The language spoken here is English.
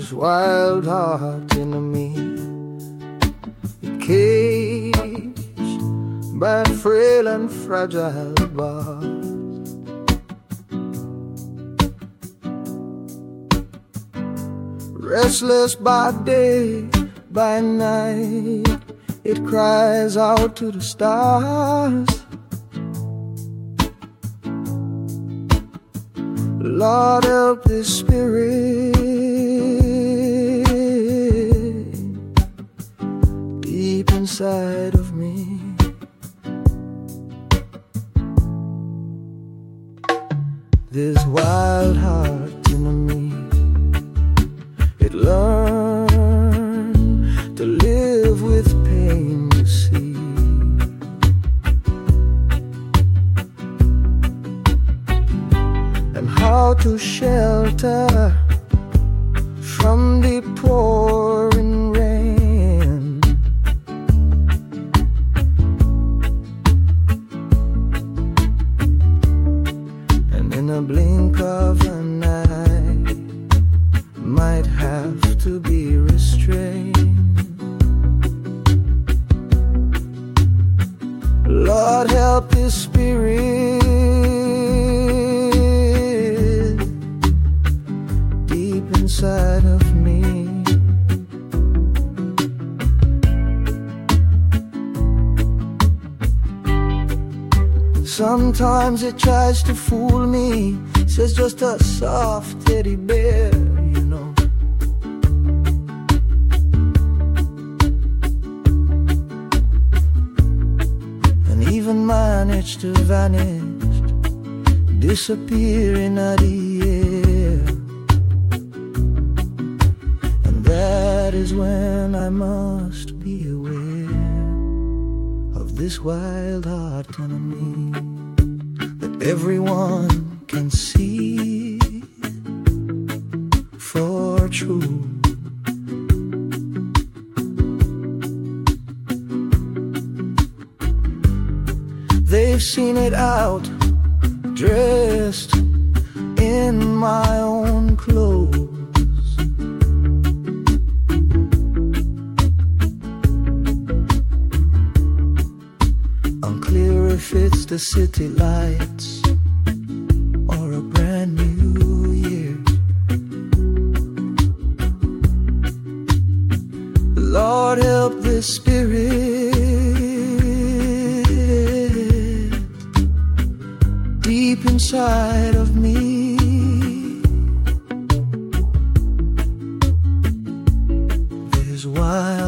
this wild heart in me, caged by frail and fragile bars. Restless by day, by night, it cries out to the stars. Lord, help this spirit deep inside of me. This wild heart in me, it learned to live with pain, you see. And how to shelter from the pouring rain. And in a blink of an eye, might have to be restrained. Lord, help this spirit deep inside of me. Sometimes it tries to fool me, says just a soft teddy bear, you know. And even managed to vanish, disappear in the air. And that is when I must be aware of this wild heart in me, that everyone can see for true. They've seen it out, dressed in my own clothes. Unclear if it's the city lights or a brand new year. Lord, help this spirit deep inside of me. This wild